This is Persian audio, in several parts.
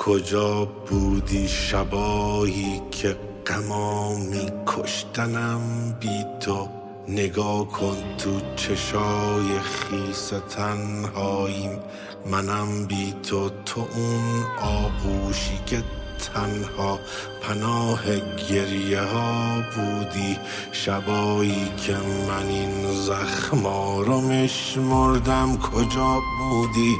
کجا بودی شبایی که غما میکشتنم بی تو؟ نگاه کن تو چشای خیس تنهاییم، منم بی تو، تو اون آغوشی که تنها پناه گریه ها بودی، شبایی که من این زخما رو میشمردم کجا بودی؟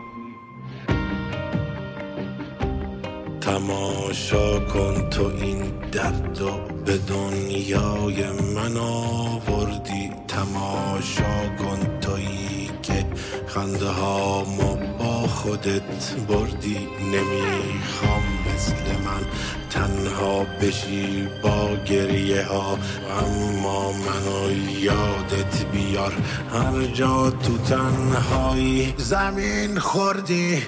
تماشا کن تو این درد و به دنیای من آوردی، تماشا کن تویی که خنده هامو با خودت بردی. نمیخوام مثل من تنها بشی با گریه ها، اما منو یادت بیار هر جا تو تنهایی زمین خوردی.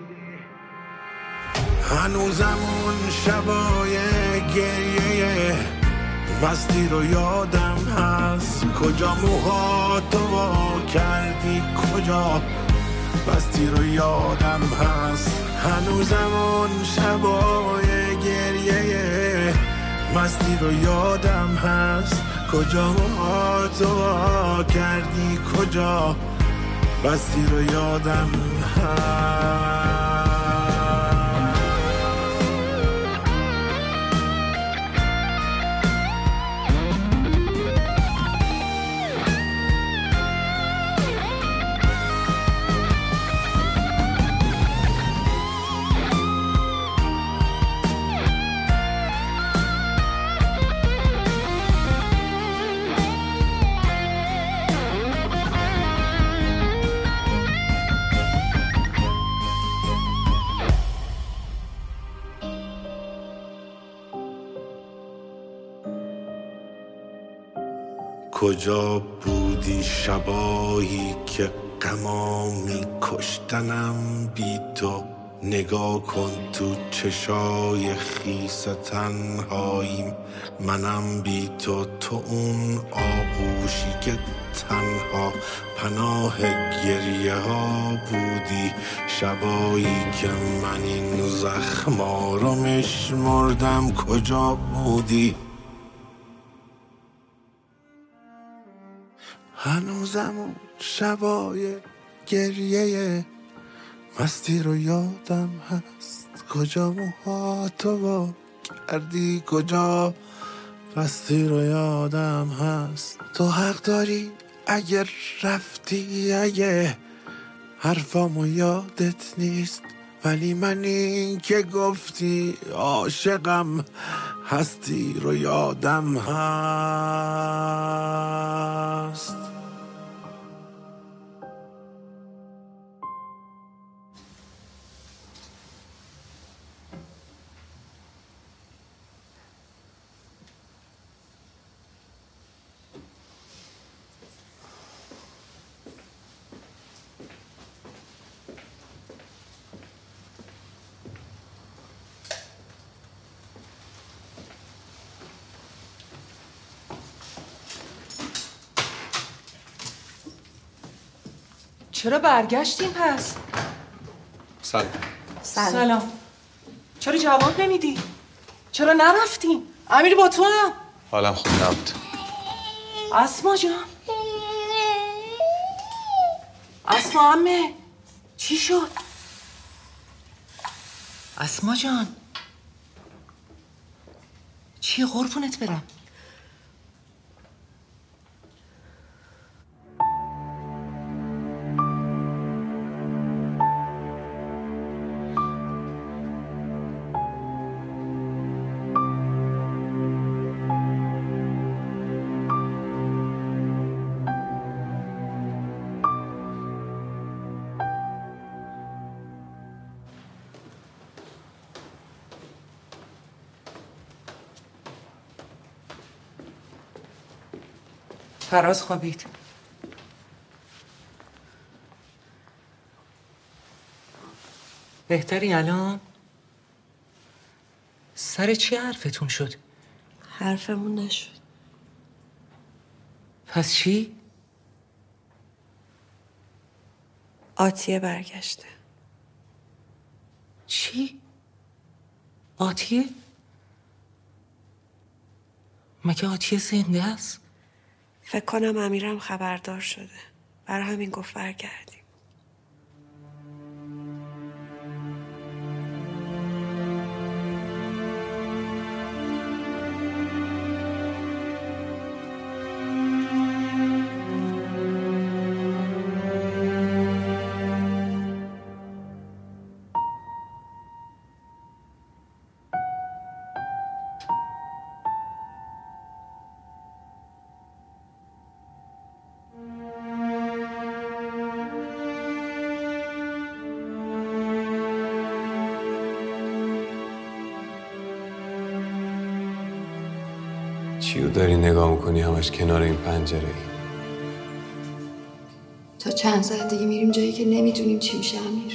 هنوزم اون شبای گریه مستی رو یادم هست، کجا موهاتو وا کردی، کجا بستی رو یادم هست. هنوزم اون شبای گریه مستی رو یادم هست، کجا موهاتو وا کردی، کجا بستی رو یادم هست. کجا بودی شبایی که غما میکشتنم بی تو؟ نگاه کن تو چشای خیس تنهاییم، منم بی تو، تو اون آغوشی که تنها پناه گریه ها بودی، شبایی که من این زخما رو میشمردم کجا بودی؟ هنوزم اون شبای گریه مستی رو یادم هست، کجا موهاتو وا کردی، کجا بستی رو یادم هست. تو حق داری اگر رفتی، اگه حرفامو یادت نیست، ولی من این که گفتی عاشقم هستی رو یادم هست. چرا برگشتیم پس؟ سلام. چرا جواب نمیدی؟ چرا نرفتیم؟ امیر با تو هم؟ حالم خوب نبود. اسما جان، اسما عمه چی شد؟ اسما جان چی قربونت برم؟ فراز خوابید. بهتری الان؟ سر چی حرفتون شد؟ حرفمون نشد. پس چی؟ آتیه برگشته. چی؟ آتیه؟ مگه آتیه زنده است؟ فکر کنم امیرم خبردار شده. برای همین گفت برگردیم. چیو داری نگاه میکنی همش کنار این پنجره ای؟ تا چند ساعت دیگه میریم جایی که نمیدونیم چی میشه امیر.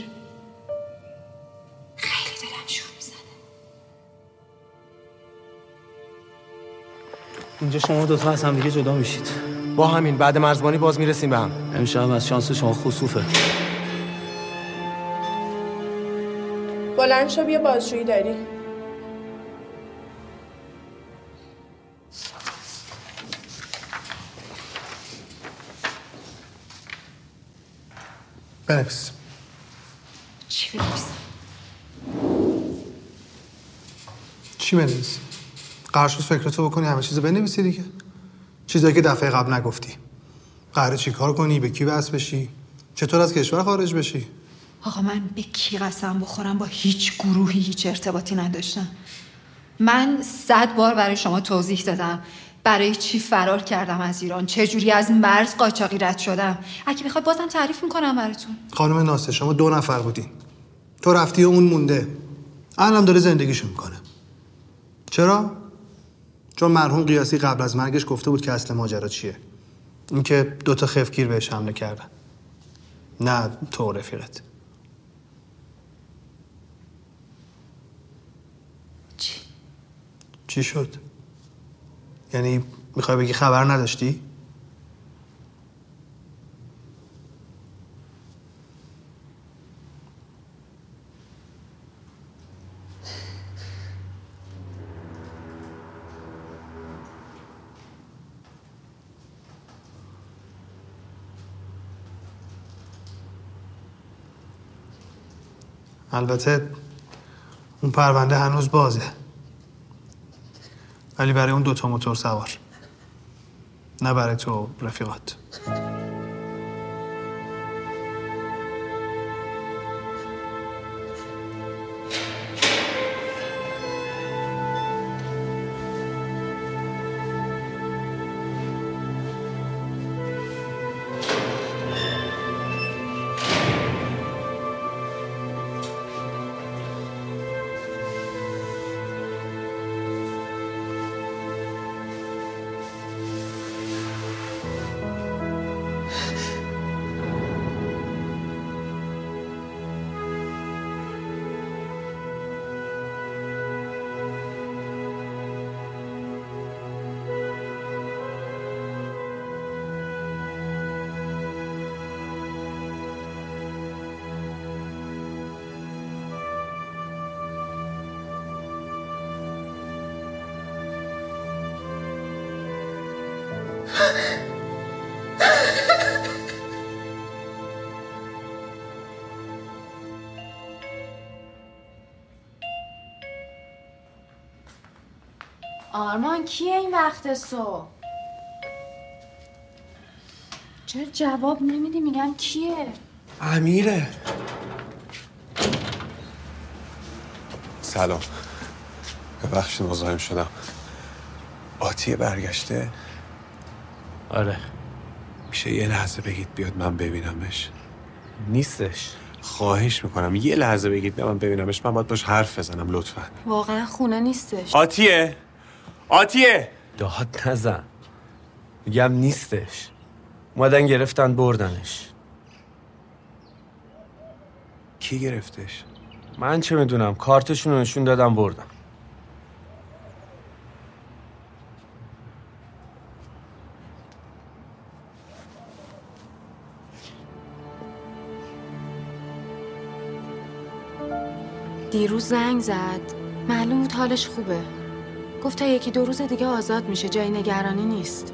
خیلی دلم شور میزنه. اینجا شما دوتا از هم دیگه جدا میشید. با همین بعد مرزبانی باز میرسیم به هم. امشب از شانس شما خسوفه. بلند شو بیا بازجویی داری. بنویس. چی بنویسم؟ چی بنویسی؟ قرار شد فکرتو بکنی همه چیزو بنویسی دیگه. چیزایی که دفعه قبل نگفتی. قراره چی کار کنی؟ به کی وصل بشی؟ چطور از کشور خارج بشی؟ آقا من به کی قسم بخورم؟ با هیچ گروهی هیچ ارتباطی نداشتم. من 100 بار برای شما توضیح دادم برای چی فرار کردم از ایران، چه جوری از مرز قاچاقی رد شدم. اگه بخواد بازم تعریف میکنم براتون. خانم ناصر شما 2 نفر بودین. تو رفتی و اون مونده. الانم داره زندگیشو میکنه. چرا؟ چون مرحوم قیاسی قبل از مرگش گفته بود که اصل ماجرا چیه. اینکه 2 تا خفگیر بهش حمله کردن. نه تو رفیقت. چی شد؟ یعنی میخوای بگی خبر نداشتی؟ البته اون پرونده هنوز بازه، ولی برای اون 2 تا موتور سوار، نه برای تو رفیقات. آرمان کیه این وقت صبح؟ چرا جواب نمیدی؟ میگم کیه؟ امیره. سلام. ببخشید مزاحم شدم. آتیه برگشته؟ آره. میشه یه لحظه بگید بیاد من ببینمش؟ نیستش. خواهش میکنم یه لحظه بگید بیاد من ببینمش. من باید باش حرف بزنم لطفاً. واقعا خونه نیستش. آتیه! آتیه! داد نزن. میگم نیستش. اومدن گرفتن بردنش. کی گرفتش؟ من چه میدونم، کارتشون رو نشون دادم بردم. دیروز زنگ زد معلوم بود حالش خوبه. گفت تا 1-2 روز دیگه آزاد میشه، جای نگرانی نیست.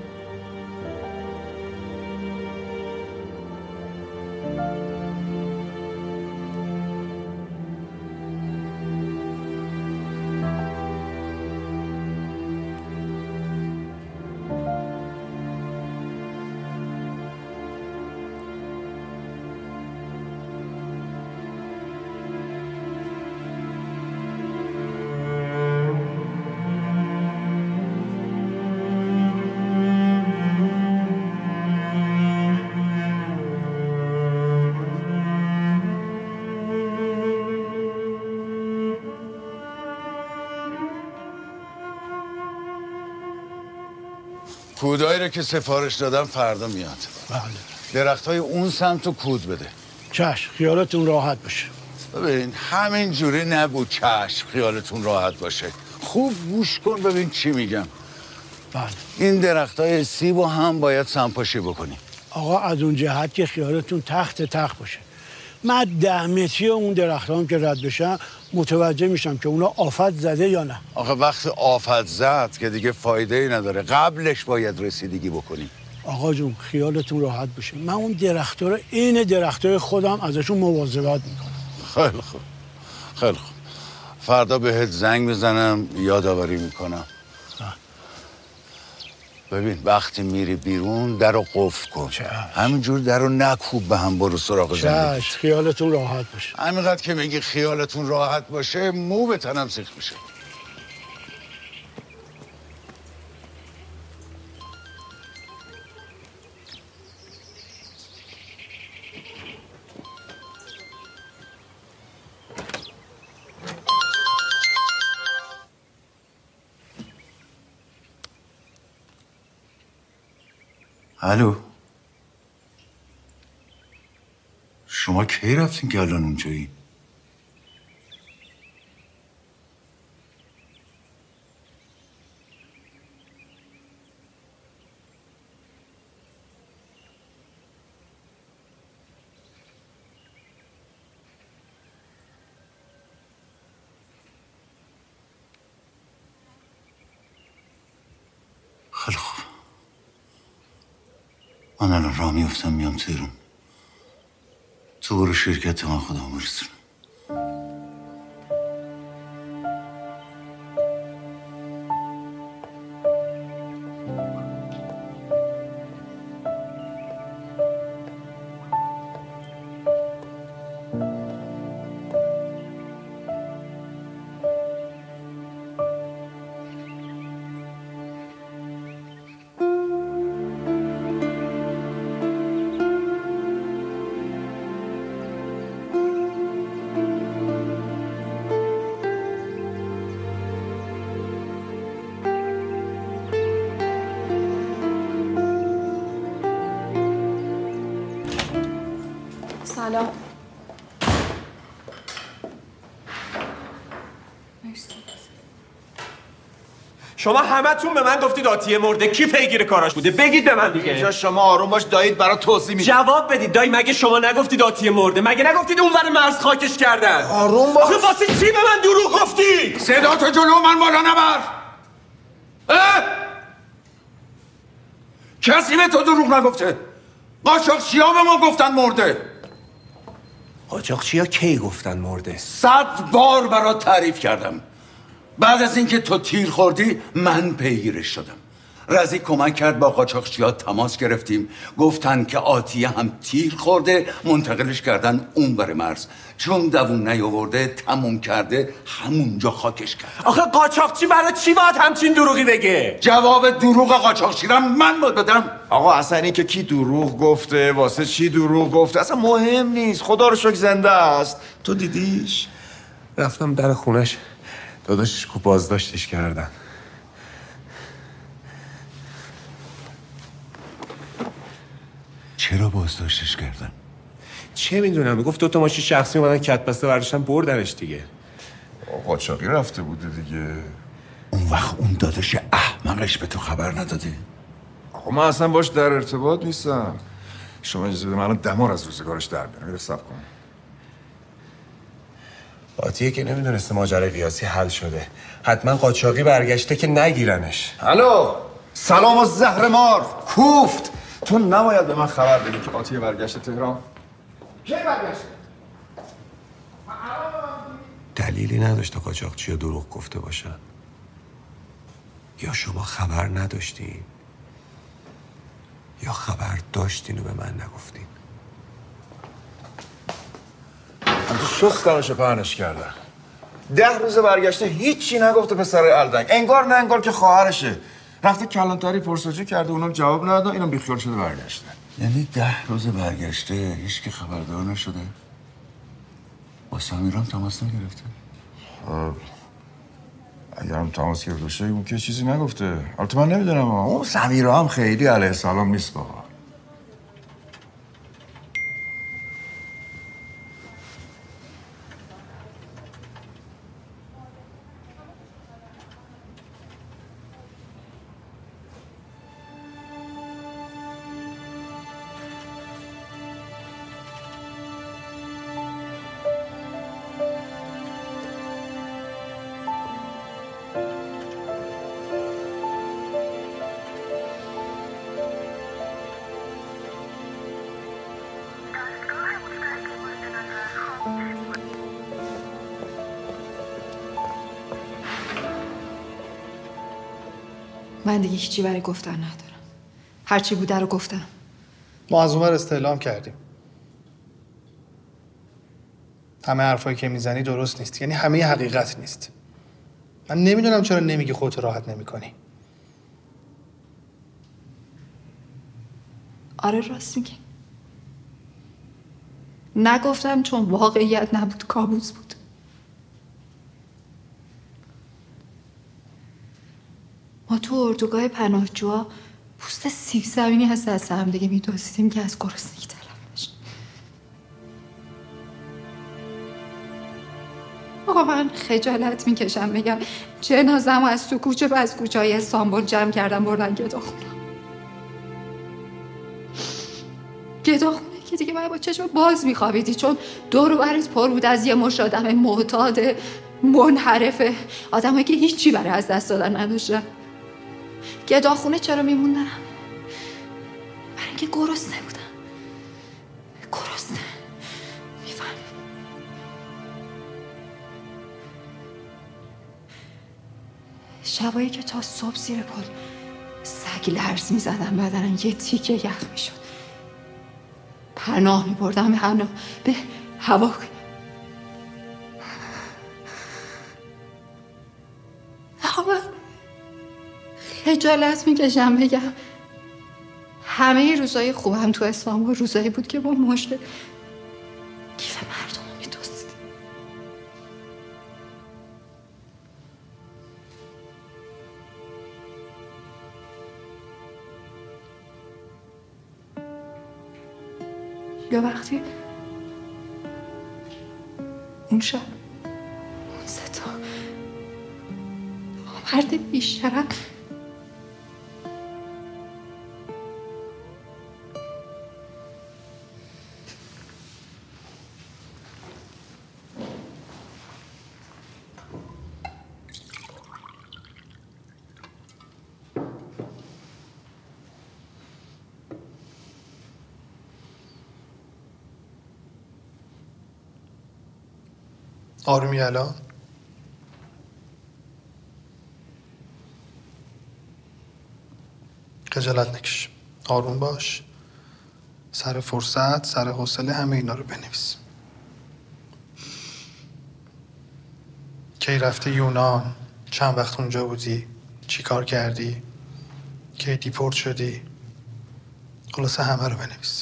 کودایی رو که سفارش دادم فردا میاد. بله. درختای اون سمت رو کود بده. چشم، خیالتون راحت باشه. ببین همین جوری نگو چشم خیالتون راحت باشه. خوب گوش کن ببین چی میگم. بله. این درختای سیب هم باید سمپاشی بکنی. آقا از اون جهت که خیالتون تخت باشه. من 10 متری اون درختام که رد بشم متوجه میشم که اونا آفت زده یا نه. آخه وقت آفت زد که دیگه فایده ای نداره، قبلش باید رسیدگی بکنی. آقا جون خیالتون راحت باشه، من اون درخت‌ها رو عین درختای خودم ازشون مواظبت میکنم. خیلی خوب خیلی خوب. فردا بهت زنگ میزنم یادآوری میکنم. ببین وقتی میری بیرون در رو قفل کن. همینجور در رو نکوب به هم، برو سراغ زندگی. خیالتون راحت باشه. همینقدر که میگی خیالتون راحت باشه مو به تنم سیخ میشه. الو، شما کی رفتین که الان اونجایی؟ خیلی خوب. من الان راه میفتم میام تهران. تو برو شرکت من خودم برسونم. سلام. شما همتون به من گفتید آتیه مرده، کی پیگیر کاراش بوده؟ بگید به من دیگه. اینجا شما آروم باش، دایید برای توضیح میده. جواب بدید دایی، مگه شما نگفتید آتیه مرده؟ مگه نگفتید اونور مرز خاکش کردن؟ آروم باش. آخه واسه چی به من دروغ گفتید؟ صدا تو جلو من بالا نبر. کسی به تو دروغ نگفته. قاچاقچی‌ها به ما گفتن مرده. قاچاقچی‌ها کی گفتن مرده؟ 100 بار برات تعریف کردم. بعد از اینکه تو تیر خوردی من پیگیرش شدم. رضی کمک کرد، با قاچاقچی‌ها تماس گرفتیم، گفتن که آتیه هم تیر خورده، منتقلش کردن اونور مرز. چون دوون نیاورده تموم کرده، همونجا خاکش کرد. آخه قاچاقچی برای چی باید همچین دروغی بگه؟ جواب دروغ قاچاقچی را من باید بدم. آقا اصلا این که کی دروغ گفته، واسه چی دروغ گفته اصلا مهم نیست. خدا رو شکر زنده است. تو دیدیش؟ رفتم در خونش، داداشش کو بازداشتش کردن. چرا بازداشتش کردن؟ چه میدونم، میگفت 2 تا ماشین شخصی اومدن کتبسته برداشتن بردنش دیگه. قاچاقی رفته بوده دیگه. اون وقت اون داداش احمقش به تو خبر نداده؟ آقا من اصلا باش در ارتباط نیستم. شما اجازه بده من الان دمار از روزگارش در بیارم. صبر کن. آتیه که نمیدونسته ماجرای قیاسی حل شده. حتما قاچاقی برگشته که نگیرنش. الو، سلام و زهر مار کوفت. تو نباید به من خبر بدی که آتیه برگشته تهران؟ کی برگشته؟ دلیلی نداشته قاچاقچی رو دروغ گفته باشن. یا شما خبر نداشتین یا خبر داشتین و به من نگفتین. من تو شستمش پهنش کردم. 10 روز برگشته هیچی نگفته پسر الدنگ. انگار نه انگار که خواهرشه. رفته کلانتری پرسجو کرده، اونم جواب ندادن، اینم بیخیال شده برگشته. یعنی 10 روز برگشته هیچ که خبردار نشده؟ با سمیرام تماس نگرفته؟ اگرم تماس گرفته باشه اون که چیزی نگفته. البته من نمیدونم اون سمیرا هم خیلی علیه السلام نیست بابا. من دیگه هیچی برای گفتن ندارم. هرچی بوده رو گفتم. ما از اونور استعلام کردیم. همه حرفایی که میزنی درست نیست. یعنی همه حقیقت نیست. من نمیدونم چرا نمیگی خودت راحت نمیکنی. آره راست میگی. نگفتم چون واقعیت نبود، کابوس بود. ما تو اردوگاه پناهجوها پوست سیب زمینی از دست هم دیگه میدوزیدیم که از گرسنگی تلف نشیم. آقا من خجالت میکشم بگم جنازه‌مو از تو کوچه و از کوچه‌های استانبول جمع کردم بردن گداخونه. گداخونه که دیگه باید با چشم باز میخوابیدی چون دور و برت پر بود از یه مشت آدم معتاد منحرفه، آدمایی که هیچی برای از دست دادن نداشتن. گداخونه چرا میموندن؟ برای اینکه گرسنه بودن. گرسنه. میفهم. شبایی که تا صبح زیر پل سگ لرز میزدن بدنم یه تیکه یخ میشد. پناه میبردم به هوا. خجالت میکشم بگم همه روزای خوبم تو استانبول روزایی بود که با مشت کیف مردم رو میدوزیدیم. یا وقتی اون شب اون ستا مرد بیشترم آرومی الان؟ خجالت نکش. آروم باش. سر فرصت، سر حوصله همه اینا رو بنویس. کی رفتی یونان؟ چند وقت اونجا بودی؟ چی کار کردی؟ کی دیپورت شدی؟ خلاصه همه رو بنویس.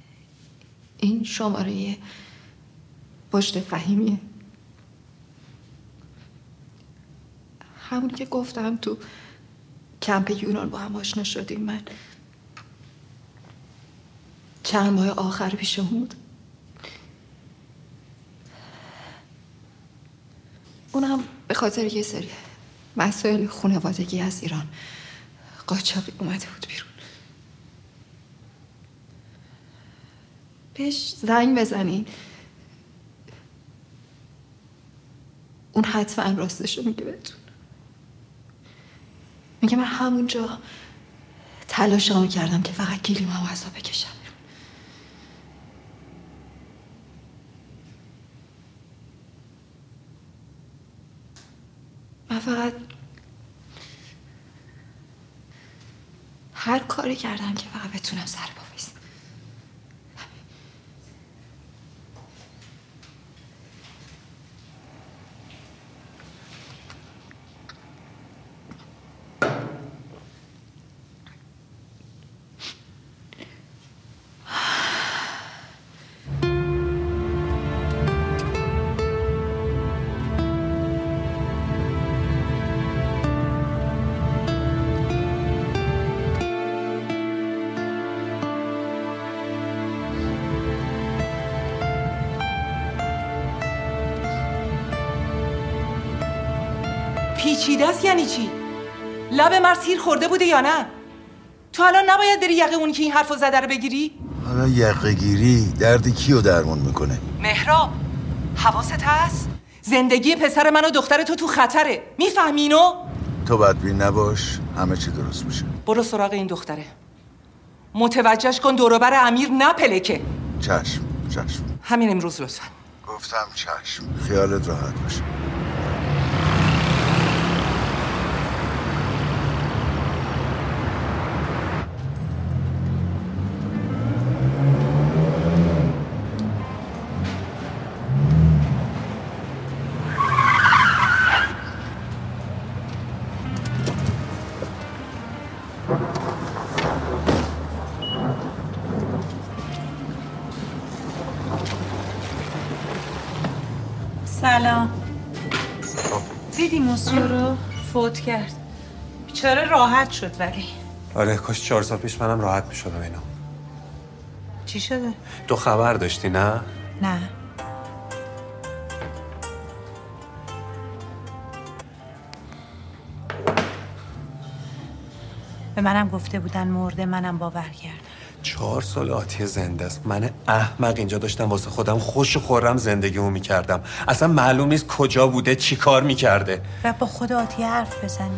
این شماره پشت فهیمیه. همون که گفتم تو کمپ یونان با هم آشنا شدیم. من چند ماه آخر پیشم بود. اونم به خاطر یه سری مسائل خانوادگی از ایران قاچاقی اومده بود بیرون. بهش زنگ بزنین، اون حتما راستشو میگه بهتون. میگه من همونجا تلاشمو کردم که فقط گلیممو عذاب بکشم. من فقط هر کاری کردم که فقط بتونم سر پا بایستم. پیچیده است یعنی چی؟ لب مرد تیر خورده بوده یا نه؟ تو الان نباید بری یقه اونی که این حرفو زده رو بگیری؟ حالا یقه گیری دردی کیو درمون میکنه؟ مهراب، حواست هست؟ زندگی پسر من و دختر تو خطره. میفهمی اینو؟ تو بدبین نباش، همه چی درست میشه. برو سراغ این دختره. متوجهش کن دوروبر امیر نپلکه. چشم. همین امروز لطفا. گفتم چشم. خیالت راحت باشه. سلام. دیدی موسیو رو فوت کرد. بیچاره راحت شد ولی. آره کاش 4 سال پیش منم راحت میشدم اینو. چی شده؟ تو خبر داشتی نه؟ نه. به منم گفته بودن مرده، منم باور کردم. 4 سال آتیه زنده است. من احمق اینجا داشتم واسه خودم خوش و خورم زندگیمو میکردم. اصلا معلوم نیست کجا بوده، چی کار میکرده. و با خود آتیه حرف بزنی.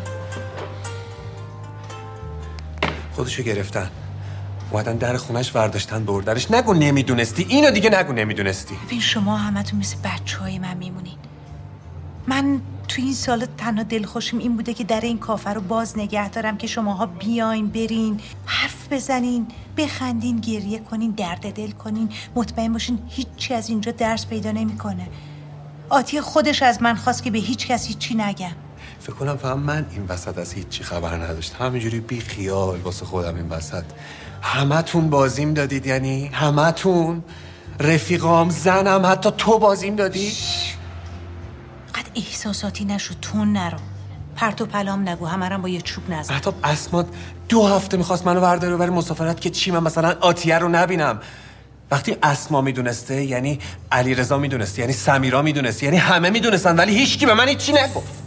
خودشو گرفتن، اومدن در خونش ورداشتن بردنش. نگو نمیدونستی، اینو دیگه نگو نمیدونستی. ببین شما همتون مثل بچه‌های من میمونین. من تو این سال تنها دلخوشیم این بوده که در این کافه رو باز نگه دارم که شماها بیاین برین حرف بزنین، بخندین، گریه کنین، درد دل کنین، مطمئن باشین هیچی از اینجا درس پیدا نمیکنه. آتیه خودش از من خواست که به هیچ کس هیچی نگم. فکر کنم فهم من این وسط از هیچی خبر نداشتم. همینجوری بی خیال واسه خودم این وسط. همتون بازیم دادید، یعنی همتون، رفیقام، زنم، حتی تو بازیم دادی؟ قد احساساتی نشو، تون نرو، پرت و پلام نگو، همرم با یه چوب نزن. حتی اسمات 2 هفته میخواست منو برداره ببره مسافرت که چی، من مثلا آتیه رو نبینم. وقتی اسما میدونسته یعنی علیرضا میدونسته، یعنی سمیرا میدونسته، یعنی همه میدونستن، ولی هیچکی به من هیچی نگفت.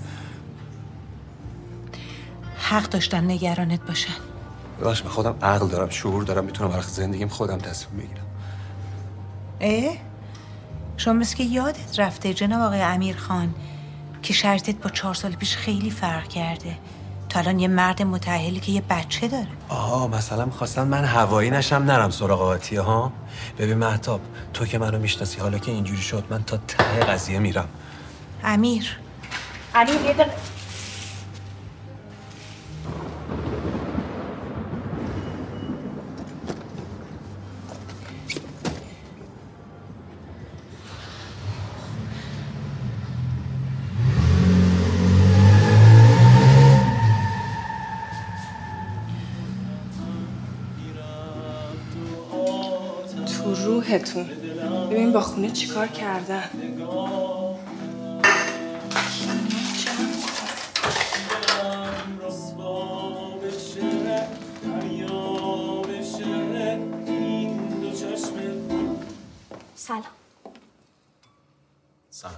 حق داشتن نگرانت باشن. باش، من خودم عقل دارم، شعور دارم، میتونم برای زندگیم خودم تصمیم بگیرم. شما مثل که یادت رفته جناب آقای امیرخان که شرطت با 4 سال پیش خیلی فرق کرده. تو الان یه مرد متأهلی که یه بچه داره. مثلا میخواستم من هوایی نشم نرم سراغ آتیه ها. ببین مهتاب، تو که منو میشناسی، حالا که اینجوری شد من تا ته قضیه میرم. امیر یه دقیقه. روحتون ببین با خونه چیکار کردن. سلام. سلام.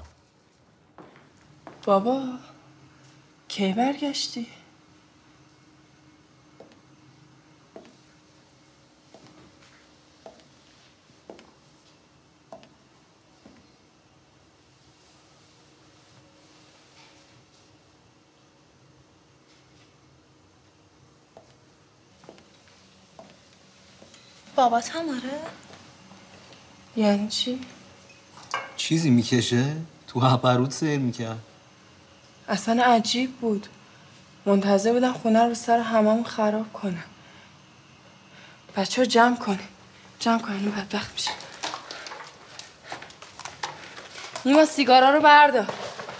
بابا کی برگشتی؟ بابات هم آره؟ یعنی چی؟ چیزی میکشه؟ تو هپروت سیر میکرد. اصلا عجیب بود. منتظر بودم خونه رو سر هممون خراب کنم. بچه رو جمع کنیم. جمع کنیم بدبخت میشه. نیما سیگارا رو بردار.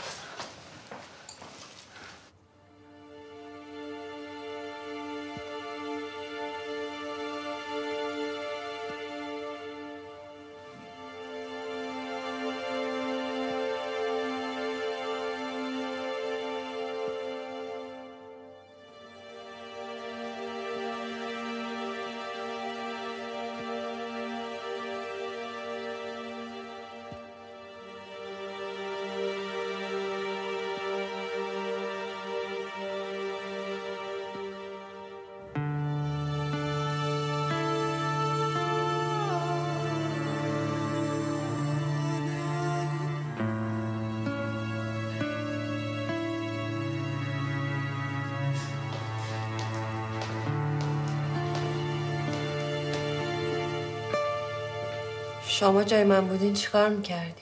شما جای من بودین چیکار میکردی؟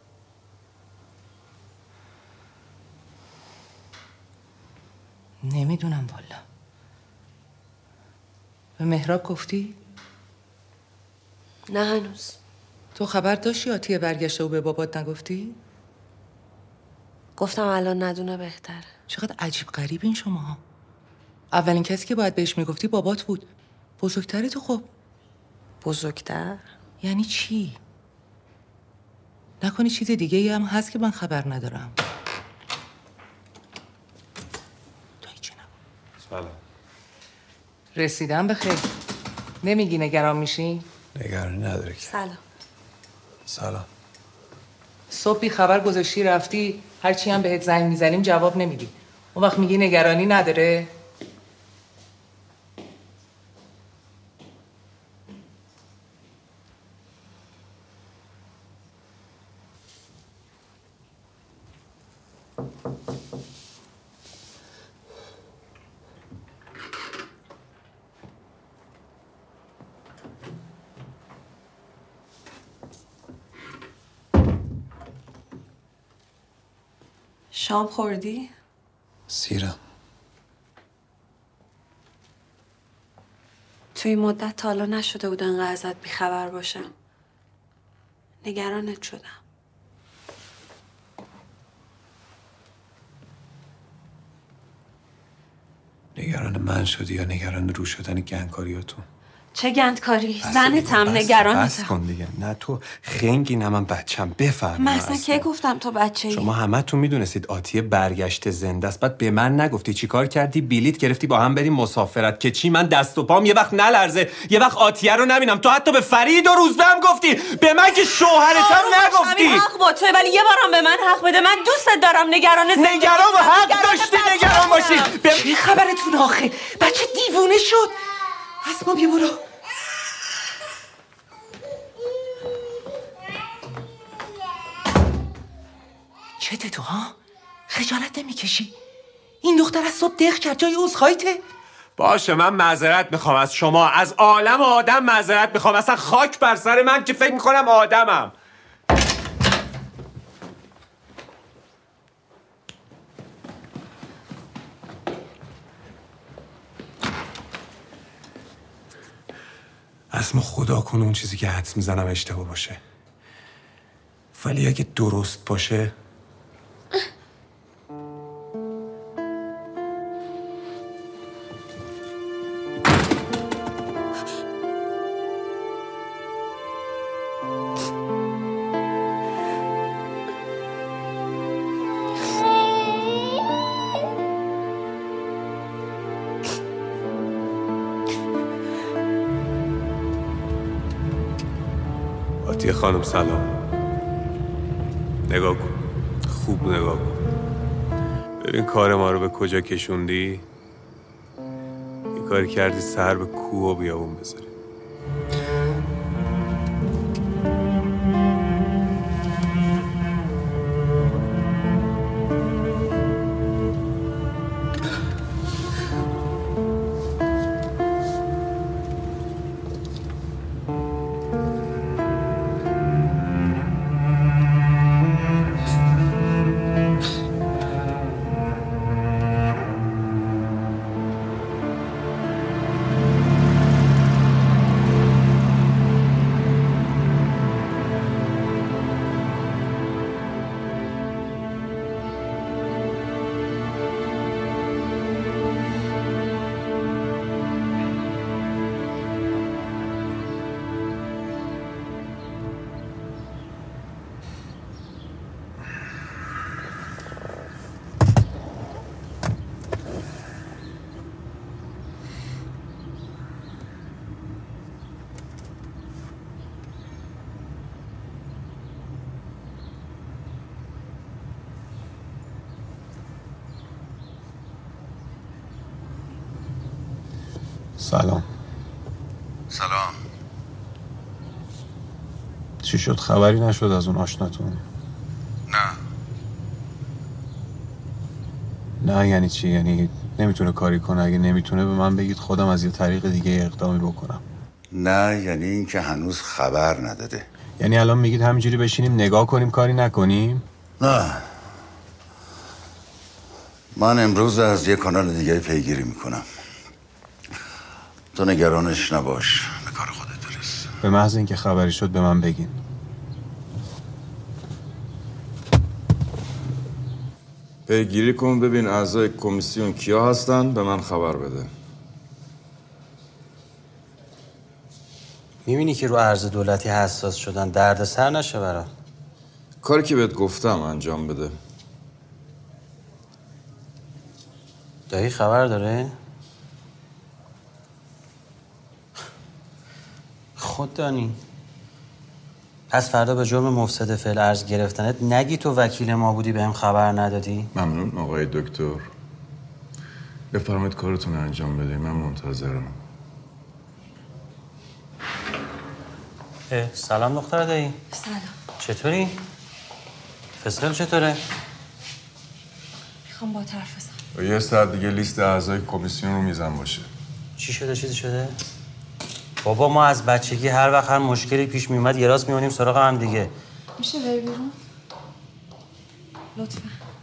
نمیدونم والا. به مهراب گفتی؟ نه هنوز. تو خبر داشتی آتیه برگشته و به بابات نگفتی؟ گفتم الان ندونه بهتره. چقدر عجیب غریبین شماها. اولین کسی که باید بهش میگفتی بابات بود. بزرگتری تو خب. بزرگتر؟ یعنی چی؟ نکنی چیز دیگه ای هم هست که من خبر ندارم. سلام. رسیدم به خیر. نمیگی نگران میشی؟ نگرانی نداره که. سلام. سلام. صبح بی خبر گذاشتی رفتی، هرچی هم بهت زنگ میزنیم جواب نمیدی. اون وقت میگی نگرانی نداره؟ شام خوردی؟ سیرم. توی مدت تا حالا نشده بود انقدر ازت بیخبر باشم. نگرانت شدم. نگران من شدی یا نگران رو شدن گندکاریاتون؟ چه گندکاری؟ زنتم نگرانتم. بس کن دیگه. نه تو خنگی نه من بچم. بفرمایید. من اصلا کی گفتم تو بچه‌ای؟ شما همتون میدونستید آتیه برگشته زنده است. بعد به من نگفتی چیکار کردی؟ بلیت گرفتی با هم بریم مسافرت که چی؟ من دست و پام یه وقت نلرزه، یه وقت آتیه رو نبینم. تو حتی به فرید و روزبه هم گفتی، به من که شوهرتم نگفتی. حق با توه، ولی یه بارم به من حق بده. من دوستت دارم. نگران و حق داشتی نگران باشی. چه خبرتون آخه؟ بچه دیوونه شد. اسما بیا برو. چته تو ها؟ خجالت نمیکشی؟ این دختر از صبح دق کرد جای عذرخواهیته؟ باشه من معذرت میخوام از شما، از عالم آدم معذرت میخوام. اصلا خاک بر سر من که فکر میکنم آدمم. اسم خدا کنه اون چیزی که حدس میزنم اشتباه باشه، ولی اگه درست باشه آتیه خانم سلام. نگاه کن، خوب نگاه کن. ببین کار ما رو به کجا کشوندی. یه کاری کردی سر به کوه و بیابون بذاری. سلام. سلام. چی شد؟ خبری نشد از اون آشناتون؟ نه یعنی چی؟ یعنی نمیتونه کاری کنه؟ اگه نمیتونه به من بگید خودم از یه طریق دیگه اقدامی بکنم. نه یعنی این که هنوز خبر نداده. یعنی الان میگید همینجوری بشینیم نگاه کنیم کاری نکنیم؟ نه من امروز از یه کانال دیگه پیگیری میکنم. تو نگرانش نباش، به کار خودت برس. به محض اینکه خبری شد به من بگین. پیگیری کن ببین اعضای کمیسیون کیا هستن، به من خبر بده. میبینی که رو ارز دولتی حساس شدن، درد سر نشه برام. کاری که بهت گفتم انجام بده. دایی خبر داره؟ خود دانی. پس فردا به جرم مفسد فعل ارز گرفتنت نگی تو وکیل ما بودی بهم خبر ندادی؟ ممنون آقای دکتر. بفرمایید کارتون انجام بدید، من منتظرم. سلام دختر دایی. سلام. چطوری؟ فسقل چطوره؟ میخوام با حرف بزنم. و یه ساعت دیگه لیست اعضای کمیسیون رو میزن باشه. چی شده؟ چیزی شده؟ بابا ما از بچگی هر وقت هر مشکلی پیش میومد یه راست میونیم سراغ هم دیگه. میشه بری بیرون؟ لطفا.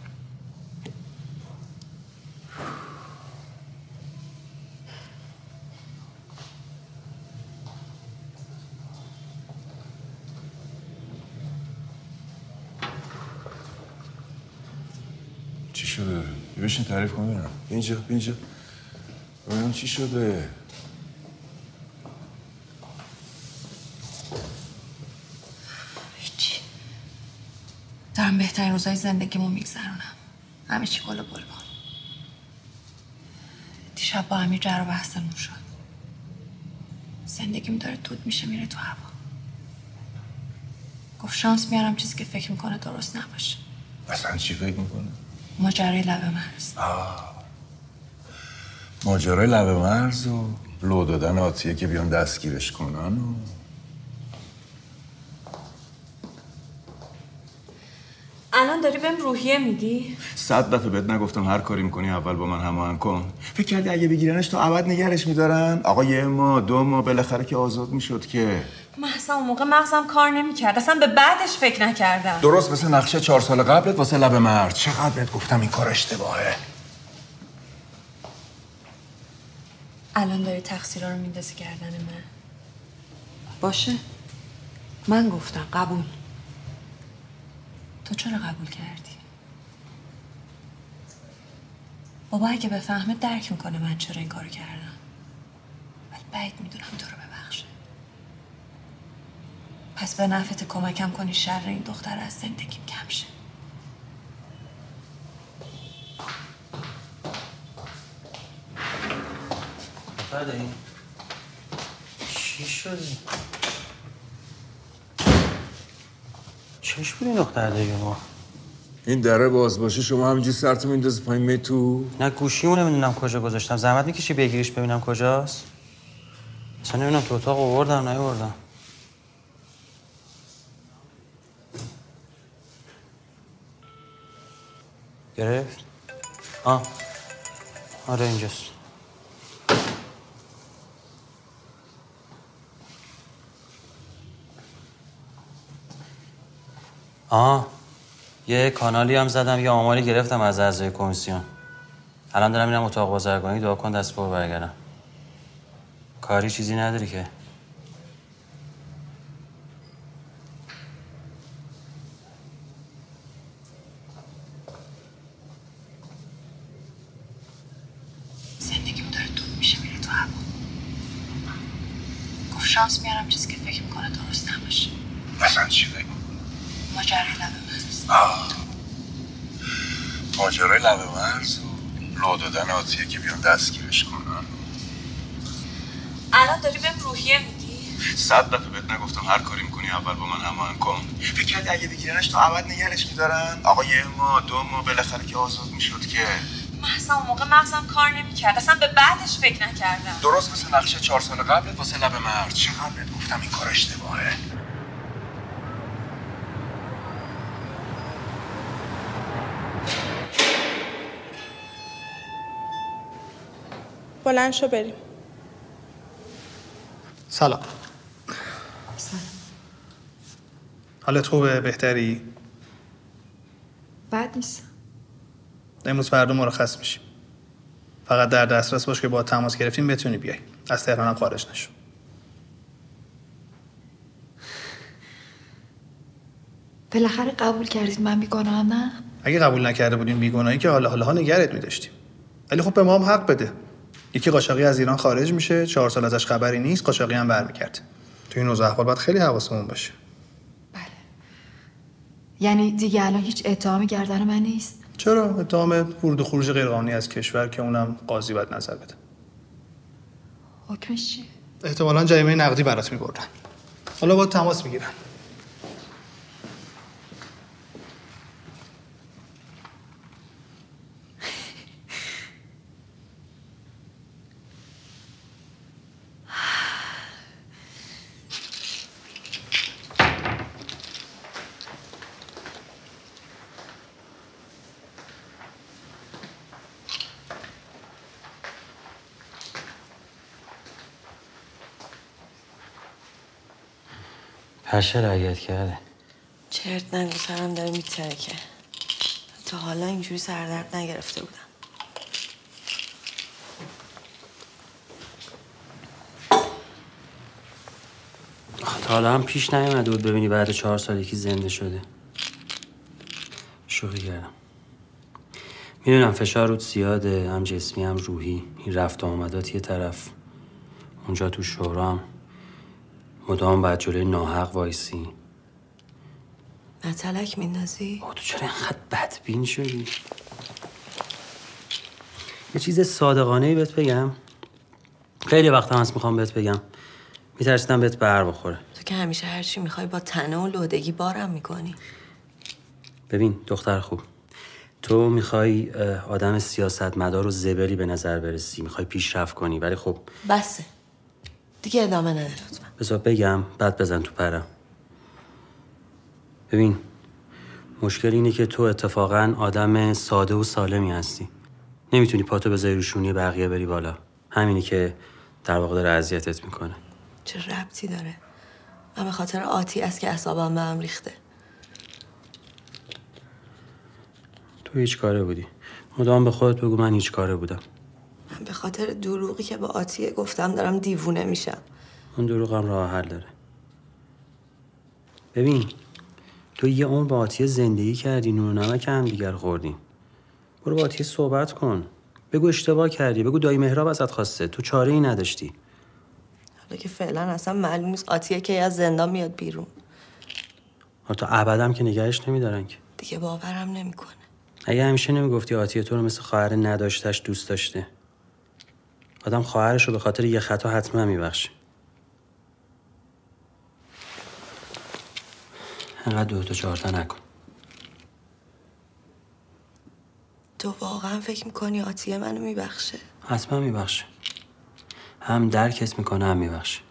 چی شده؟ بشین تعریف کن ببینم. اینجا ببینم چی شده؟ هیچی. دارم بهترین روزای زندگیمو میگذرونم. همه چی گل و بلبل. دیشب با امیر جر و بحثمون شد. زندگیم داره دود میشه میره تو هوا. گفت شانس میارم چیزی که فکر میکنه درست نباشه. اصلا چی فکر میکنه؟ ماجرای لب مرز. ماجرای لب مرز و لو دادن آتیه که بیان دستگیرش کنن و... الان داری بهم روحیه میدی؟ 100 دفعه بهت نگفتم هر کاری میکنی اول با من هماهنگ کن. فکر کردی اگه بگیرنش تو ابد نگرش میدارن؟ آقا 1 ماه 2 ماه بالاخره که آزاد میشد که. من اصلا اون موقع مغزم کار نمیکرد. اصلا به بعدش فکر نکردم. درست مثل نقشه 4 سال قبلت واسه لب مرز. چقدر بهت گفتم این کار اشتباهه. الان داری تقصیرها رو میندازی گردن من. باشه. من گفتم قبول. تو چرا قبول کردی؟ بابا اگه بفهمه درک میکنه من چرا این کارو کردم. ولی بعید میدونم تو رو ببخشه. پس به نفعت کمکم کنی شر این دختر از زندگیم کم شه. دختر دایی چی شدی؟ چش بودی دختر دیگه ما؟ این دره باز باشه شما همینجوری سرتو میندازی پایین می تو؟ نه گوشیمو نمیدونم کجا گذاشتم. زحمت میکشی بگیریش ببینم کجاست؟ اصلا نمیدونم تو اتاق آوردم نیاوردم. گرفت؟ آره اینجاست. یه کانالی هم زدم، یه آماری گرفتم از اعضای کمیسیون. الان دارم میرم اتاق بازرگانی، دعا کن دست پر برگردم. کاری چیزی نداری که؟ زندگیمو داره دود میشه میره تو هوا. گفت شانس میارم چیزی که فکر میکنه درست نباشه. مثلا چی بگم؟ ماجرای لبه مرز. ماجرای لبه مرز و لو دادن آتیه که بیان دستگیرش کنن. الان داری بهم روحیه میدی؟ 100 دفعه بهت نگفتم هر کاری میکنی اول با من هماهنگ کن. فکر کردی اگه بگیرنش تا ابد نگرش میدارن؟ آقا 1 ماه 2 ماه بالاخره که آزاد میشد که. من اصلا اون موقع مغزم کار نمیکرد، اصلا به بعدش فکر نکردم. درست مثل نقشه 4 سال قبلت واسه لبه مرز. چقدر بهت گفتم این کار اشتباهه. بلند شو بریم. سلام. حالت خوبه؟ بهتری؟ بد نیست. امروز فردا مرخص میشیم. فقط در دسترس باش که با تماس گرفتیم بتونی بیای. از تهران هم خارج نشو. بالاخره قبول کردید من بیگناهم نه؟ اگه قبول نکرده بودیم بیگناهی که حالا نگرت می‌داشتیم. ولی خب به ما هم حق بده. یکی قاچاقی از ایران خارج میشه، 4 سال ازش خبری نیست، قاچاقی هم برمیگرده. تو این اوضاع احوال باید خیلی حواسمون باشه. بله. یعنی دیگه الان هیچ اتهامی گردن من نیست؟ چرا؟ اتهام ورود و خروج غیرقانونی از کشور که اونم قاضی باید نظر بده. حکمش چیه؟ احتمالاً جریمه نقدی برات می‌بردن. حالا باید تماس میگیرن. پشه رعیت کرده. چرت نگو، سرم داره میترکه. تا حالا اینجوری سردرد نگرفته بودم. تا حالا هم پیش نیومده بود ببینی بعد 4 سال یکی زنده شده. شوخی کردم. میدونم فشار رود زیاده، هم جسمی هم روحی. این رفت و آمدات یه طرف، اونجا تو شهرام مدام باید جلوی ناحق وایسی. متلک میندازی؟ تو چرا اینقدر بدبین شدی؟ یه چیز صادقانه‌ای بهت بگم. خیلی وقت هست میخوام بهت بگم، میترسیدم بهت بر بخوره. تو که همیشه هرچی میخوای با تنه و لودگی بارم میکنی. ببین دختر خوب، تو میخوای آدم سیاستمدار و زبلی به نظر برسی، میخوای پیشرفت کنی، ولی خب بسه دیگه ادامه نده لطفا. بذار بگم بعد بزن تو پرم. ببین مشکل اینه که تو اتفاقا آدم ساده و سالمی هستی، نمیتونی پاتو بذاری رو شونی بقیه بری بالا. همینی که در واقع داره اذیتت میکنه. چه ربطی داره؟ من به خاطر آتی است که اعصابم به هم ریخته. تو هیچ کاره بودی. مدام به خودت بگو من هیچ کاره بودم. من به خاطر دروغی که با آتیه گفتم دارم دیوونه میشم. اون دروغم راه حل داره. ببین تو یه عمر با آتیه زندگی کردی، نون و نمک هم دیگر خوردین. برو با آتیه صحبت کن، بگو اشتباه کردی، بگو دایی مهراب ازت خواسته، تو چاره ای نداشتی. حالا که فعلا اصلا معلوم نیست آتیه که از زندان میاد بیرون. تا ابدم که نگهش نمیدارن که. دیگه باورم نمیکنه. اگه همیشه نمیگفتی آتیه تو رو مثل خواهر نداشتش دوست داشته. آدم خواهرش رو به خاطر یه خطا حتما میبخشه. اینقدر 2 تا 4 تا نکن. تو واقعا فکر میکنی آتیه منو میبخشه؟ حتما میبخشه. هم درکت میکنه هم میبخشه.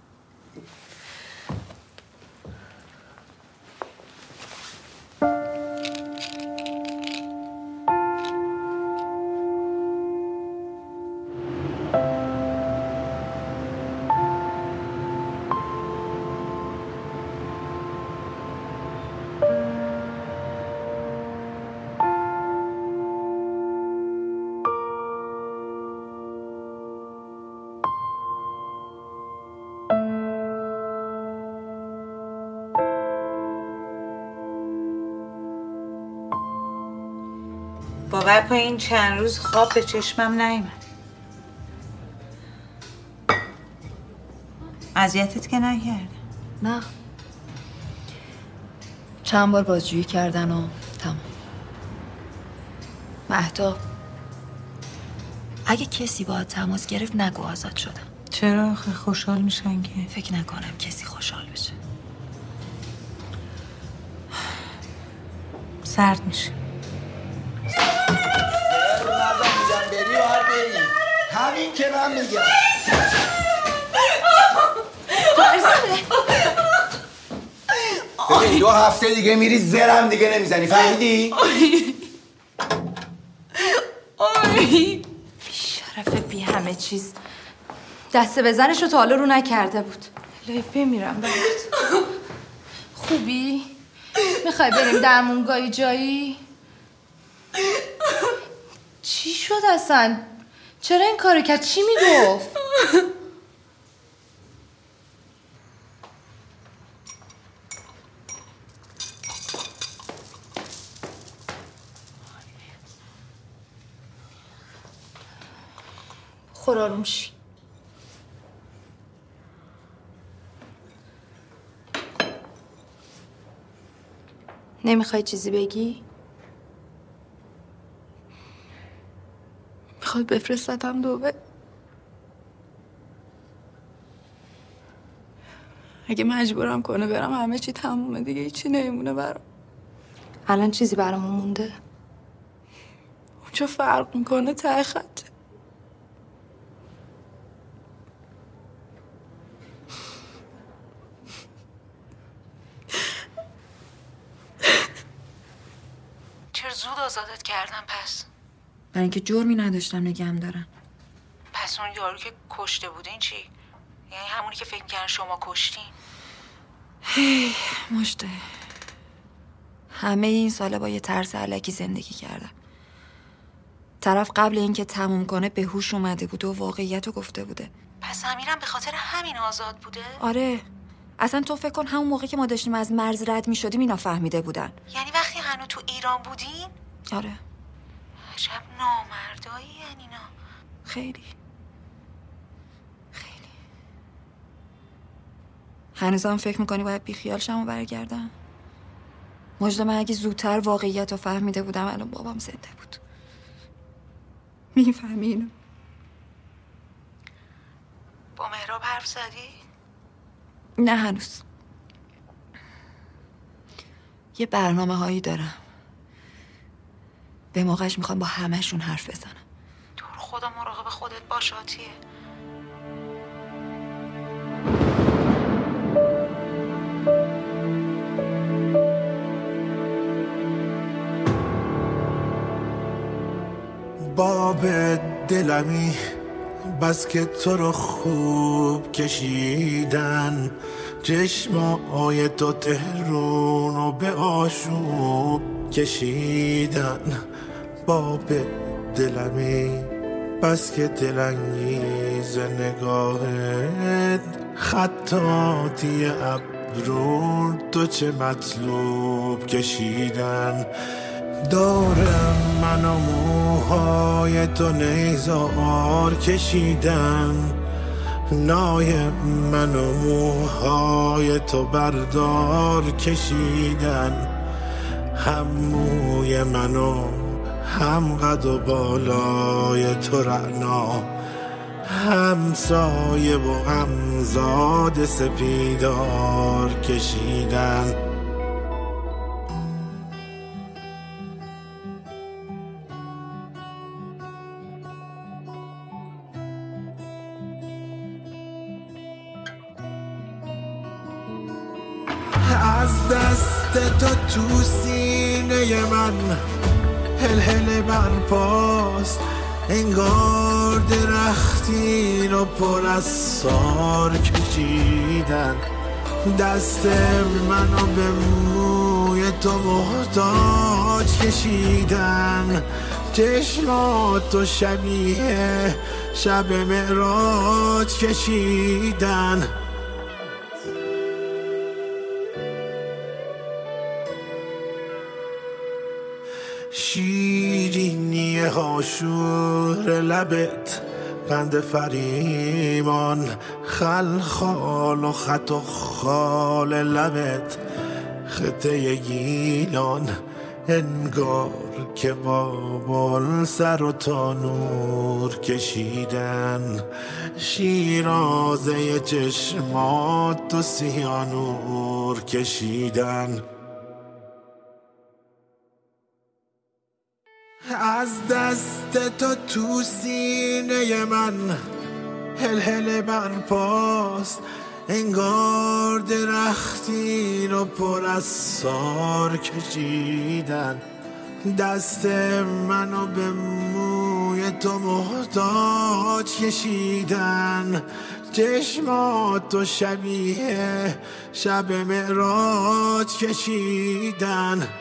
باور کن این چند روز خواب به چشمم نیومد. اذیتت که نکردم؟ نه. چند بار بازجویی کردن و تمام. مهدا، اگه کسی باهات تماس گرفت نگو آزاد شدم. چرا؟ آخه خوشحال میشن که. فکر نکنم کسی خوشحال بشه. سرد میشه. بری و هر بری همین که من میگم. ببین 2 هفته دیگه میری زرم دیگه نمیزنی، فهمیدی؟ شرف بی همه چیز. دسته بزنش رو تا حالا رو نکرده بود. الهی بمیرم برات. خوبی؟ میخوای بریم درمونگاهی جایی؟ چی شد اصلا؟ چرا این کارو کرد؟ چی میگفت؟ خور آروم شی. نمیخوای چیزی بگی؟ میخواد بفرستتم دوبه؟ اگه مجبورم کنه برم همه چی تمومه دیگه، هیچی نمیمونه برام. الان چیزی برامون مونده؟ اونجا فرق میکنه ته خطه. چرا زود آزادت کردن پس؟ برای اینکه جرمی نداشتم نگم دارن. پس اون یارو که کشته بودین چی؟ یعنی همونی که فکر می‌کردن شما کشتین؟ هی مشته. همه این ساله با یه ترس علکی زندگی کردم. طرف قبل اینکه تموم کنه به هوش اومده بود و واقعیت رو گفته بوده. پس امیرم به خاطر همین آزاد بوده؟ آره. اصلا تو فکر کن همون موقع که ما داشتیم از مرز رد می‌شدیم اینا فهمیده بودن. یعنی وقتی هنوز تو ایران بودین؟ آره. عجب نامردایی یعنی اینا. خیلی هنوزم فکر میکنی باید بیخیال شم و برگردم؟ مجد من اگه زودتر واقعیت رو فهمیده بودم الان بابام زنده بود. میفهمی اینو؟ با مهراب حرف زدی؟ نه هنوز. یه برنامه هایی دارم. به موقعش میخوام با همه‌شون حرف بزنم. تو رو خدا مراقب خودت باش آتیه. باب دلمی بس که تو رو خوب کشیدن، چشمای تو تهرون رو به آشوب کشیدن. باب دلمی بس که دلانگیز نگاهت، خطاطی ابرون تو چه مطلوب کشیدن. دارم من و موهای تو نیزار کشیدن، نای من و موهای تو بردار کشیدن. هم موی من و هم قد و بالای تو رعنا، هم سایه و هم زاد سپیدار کشیدن. از دست تو سینه من هل برپاست، انگار درختی رو پر از سار کشیدن. دست منو به موی تو محتاج کشیدن. چشماتو شبیه شب معراج کشیدن. شیرینی هاشور لبت، قند فریمان، خلخال و خط و خال لبت، خطه گیلان، انگار که بابل سر و تا نور کشیدن. شیرازه چشمات و سیانور کشیدن. از دست تو سینه من هل برپاست، انگار درختی رو پر از سار کشیدن. دست منو به موی تو محتاج کشیدن. چشماتو شبیه شب معراج کشیدن.